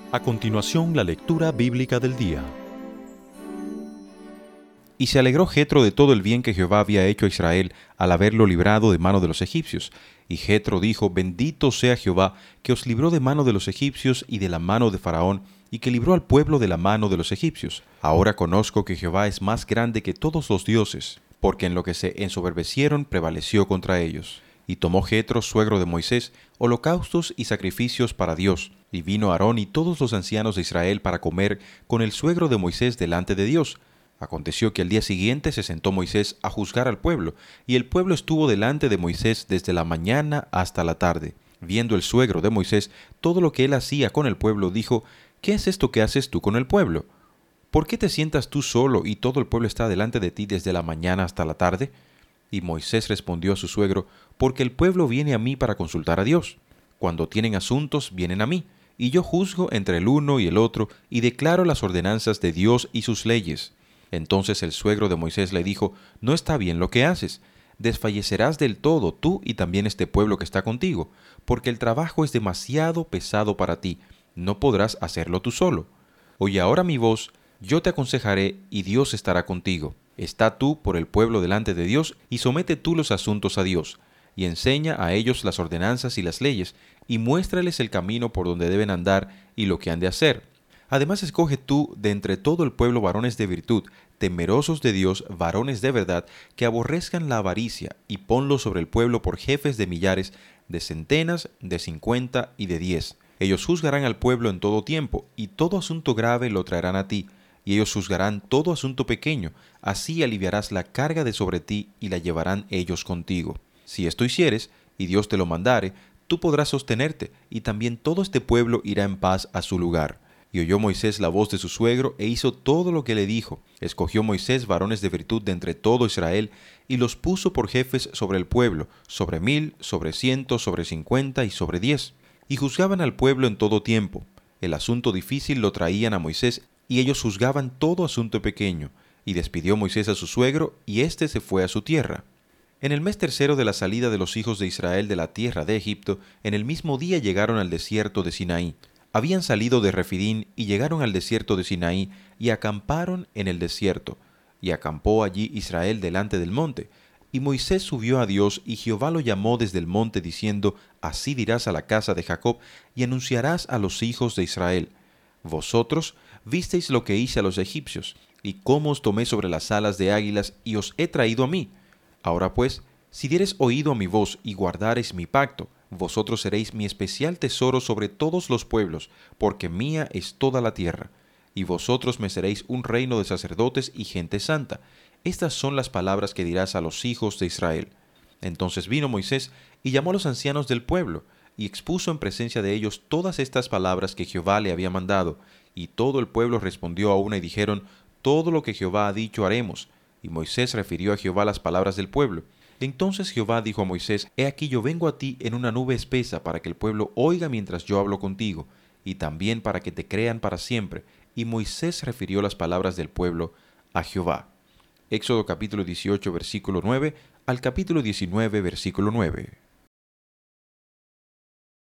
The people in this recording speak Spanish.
A continuación, la lectura bíblica del día. Y se alegró Jetro de todo el bien que Jehová había hecho a Israel al haberlo librado de mano de los egipcios. Y Jetro dijo: Bendito sea Jehová, que os libró de mano de los egipcios y de la mano de Faraón, y que libró al pueblo de la mano de los egipcios. Ahora conozco que Jehová es más grande que todos los dioses, porque en lo que se ensoberbecieron prevaleció contra ellos. Y tomó Jetro, suegro de Moisés, holocaustos y sacrificios para Dios. Y vino Aarón y todos los ancianos de Israel para comer con el suegro de Moisés delante de Dios. Aconteció que al día siguiente se sentó Moisés a juzgar al pueblo, y el pueblo estuvo delante de Moisés desde la mañana hasta la tarde. Viendo el suegro de Moisés todo lo que él hacía con el pueblo, dijo: ¿Qué es esto que haces tú con el pueblo? ¿Por qué te sientas tú solo y todo el pueblo está delante de ti desde la mañana hasta la tarde? Y Moisés respondió a su suegro: Porque el pueblo viene a mí para consultar a Dios. Cuando tienen asuntos, vienen a mí, y yo juzgo entre el uno y el otro, y declaro las ordenanzas de Dios y sus leyes. Entonces el suegro de Moisés le dijo: No está bien lo que haces. Desfallecerás del todo tú y también este pueblo que está contigo, porque el trabajo es demasiado pesado para ti. No podrás hacerlo tú solo. Oye ahora mi voz, yo te aconsejaré, y Dios estará contigo. Está tú por el pueblo delante de Dios, y somete tú los asuntos a Dios, y enseña a ellos las ordenanzas y las leyes, y muéstrales el camino por donde deben andar y lo que han de hacer. Además escoge tú de entre todo el pueblo varones de virtud, temerosos de Dios, varones de verdad, que aborrezcan la avaricia, y ponlos sobre el pueblo por jefes de millares, de centenas, de 50 y de 10. Ellos juzgarán al pueblo en todo tiempo, y todo asunto grave lo traerán a ti, y ellos juzgarán todo asunto pequeño. Así aliviarás la carga de sobre ti, y la llevarán ellos contigo. Si esto hicieres, y Dios te lo mandare, tú podrás sostenerte, y también todo este pueblo irá en paz a su lugar. Y oyó Moisés la voz de su suegro, e hizo todo lo que le dijo. Escogió Moisés varones de virtud de entre todo Israel, y los puso por jefes sobre el pueblo, sobre 1000, sobre 100, sobre 50 y sobre 10. Y juzgaban al pueblo en todo tiempo. El asunto difícil lo traían a Moisés, y ellos juzgaban todo asunto pequeño. Y despidió Moisés a su suegro, y éste se fue a su tierra. En el mes tercero de la salida de los hijos de Israel de la tierra de Egipto, en el mismo día llegaron al desierto de Sinaí. Habían salido de Refidín y llegaron al desierto de Sinaí y acamparon en el desierto. Y acampó allí Israel delante del monte. Y Moisés subió a Dios, y Jehová lo llamó desde el monte, diciendo: Así dirás a la casa de Jacob, y anunciarás a los hijos de Israel: Vosotros visteis lo que hice a los egipcios, y cómo os tomé sobre las alas de águilas, y os he traído a mí. Ahora pues, si diereis oído a mi voz, y guardareis mi pacto, vosotros seréis mi especial tesoro sobre todos los pueblos, porque mía es toda la tierra. Y vosotros me seréis un reino de sacerdotes y gente santa. Estas son las palabras que dirás a los hijos de Israel. Entonces vino Moisés y llamó a los ancianos del pueblo, y expuso en presencia de ellos todas estas palabras que Jehová le había mandado. Y todo el pueblo respondió a una y dijeron: Todo lo que Jehová ha dicho haremos. Y Moisés refirió a Jehová las palabras del pueblo. Entonces Jehová dijo a Moisés: He aquí yo vengo a ti en una nube espesa, para que el pueblo oiga mientras yo hablo contigo, y también para que te crean para siempre. Y Moisés refirió las palabras del pueblo a Jehová. Éxodo capítulo 18, versículo 9 al capítulo 19, versículo 9.